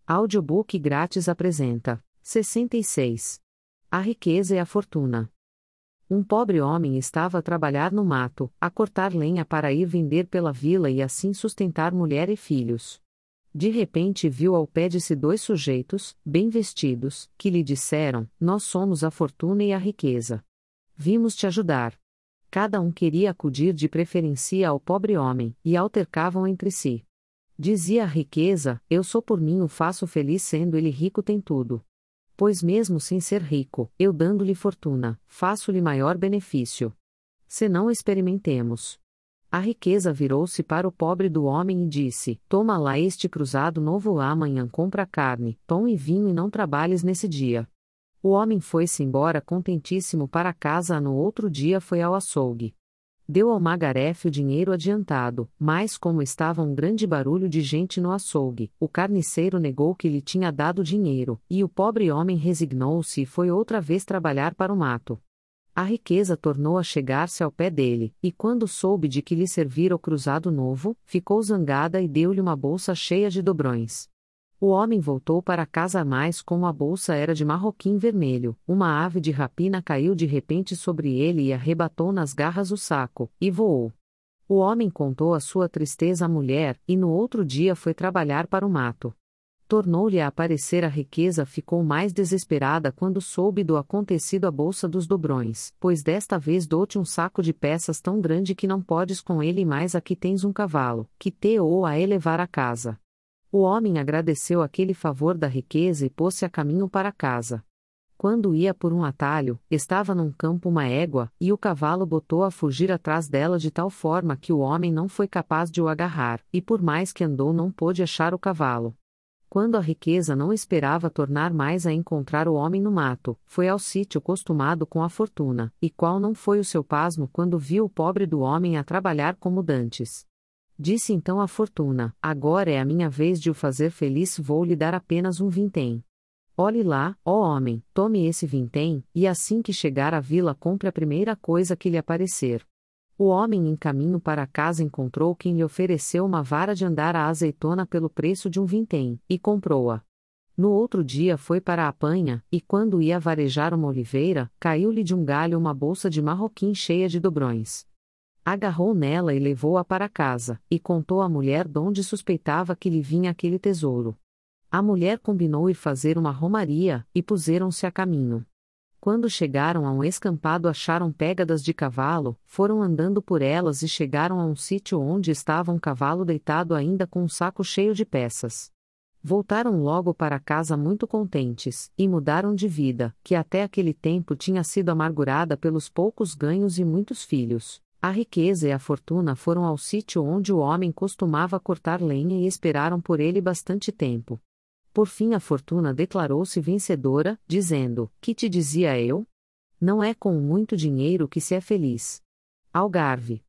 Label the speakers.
Speaker 1: Audiobook grátis apresenta 66. A riqueza e a fortuna. Um pobre homem estava a trabalhar no mato, a cortar lenha para ir vender pela vila e assim sustentar mulher e filhos. De repente viu ao pé de si dois sujeitos, bem vestidos, que lhe disseram: Nós somos a fortuna e a riqueza. Vimos te ajudar. Cada um queria acudir de preferência ao pobre homem, e altercavam entre si. Dizia a riqueza: Eu sou por mim o faço feliz, sendo ele rico tem tudo. Pois mesmo sem ser rico, eu dando-lhe fortuna, faço-lhe maior benefício. Senão experimentemos. A riqueza virou-se para o pobre do homem e disse: Toma lá este cruzado novo, amanhã compra carne, pão e vinho e não trabalhes nesse dia. O homem foi-se embora contentíssimo para casa. No outro dia foi ao açougue. Deu ao magarefe o dinheiro adiantado, mas como estava um grande barulho de gente no açougue, o carniceiro negou que lhe tinha dado dinheiro, e o pobre homem resignou-se e foi outra vez trabalhar para o mato. A riqueza tornou a chegar-se ao pé dele, e quando soube de que lhe servira o cruzado novo, ficou zangada e deu-lhe uma bolsa cheia de dobrões. O homem voltou para casa, mas como a bolsa era de marroquim vermelho, uma ave de rapina caiu de repente sobre ele e arrebatou nas garras o saco, e voou. O homem contou a sua tristeza à mulher, e no outro dia foi trabalhar para o mato. Tornou-lhe a aparecer a riqueza, ficou mais desesperada quando soube do acontecido a bolsa dos dobrões, pois desta vez dou-te um saco de peças tão grande que não podes com ele, mais aqui tens um cavalo, que te ou a elevar a casa. O homem agradeceu aquele favor da riqueza e pôs-se a caminho para casa. Quando ia por um atalho, estava num campo uma égua, e o cavalo botou a fugir atrás dela de tal forma que o homem não foi capaz de o agarrar, e por mais que andou não pôde achar o cavalo. Quando a riqueza não esperava tornar mais a encontrar o homem no mato, foi ao sítio costumado com a fortuna, e qual não foi o seu pasmo quando viu o pobre do homem a trabalhar como dantes. Disse então a fortuna: Agora é a minha vez de o fazer feliz, vou-lhe dar apenas um vintém. Olhe lá, ó homem, tome esse vintém, e assim que chegar à vila compre a primeira coisa que lhe aparecer. O homem em caminho para casa encontrou quem lhe ofereceu uma vara de andar a azeitona pelo preço de um vintém, e comprou-a. No outro dia foi para a panha, e quando ia varejar uma oliveira, caiu-lhe de um galho uma bolsa de marroquim cheia de dobrões. Agarrou nela e levou-a para casa, e contou à mulher donde suspeitava que lhe vinha aquele tesouro. A mulher combinou ir fazer uma romaria, e puseram-se a caminho. Quando chegaram a um escampado, acharam pégadas de cavalo, foram andando por elas e chegaram a um sítio onde estava um cavalo deitado ainda com um saco cheio de peças. Voltaram logo para casa muito contentes, e mudaram de vida, que até aquele tempo tinha sido amargurada pelos poucos ganhos e muitos filhos. A riqueza e a fortuna foram ao sítio onde o homem costumava cortar lenha e esperaram por ele bastante tempo. Por fim a fortuna declarou-se vencedora, dizendo: Que te dizia eu? Não é com muito dinheiro que se é feliz. Algarve.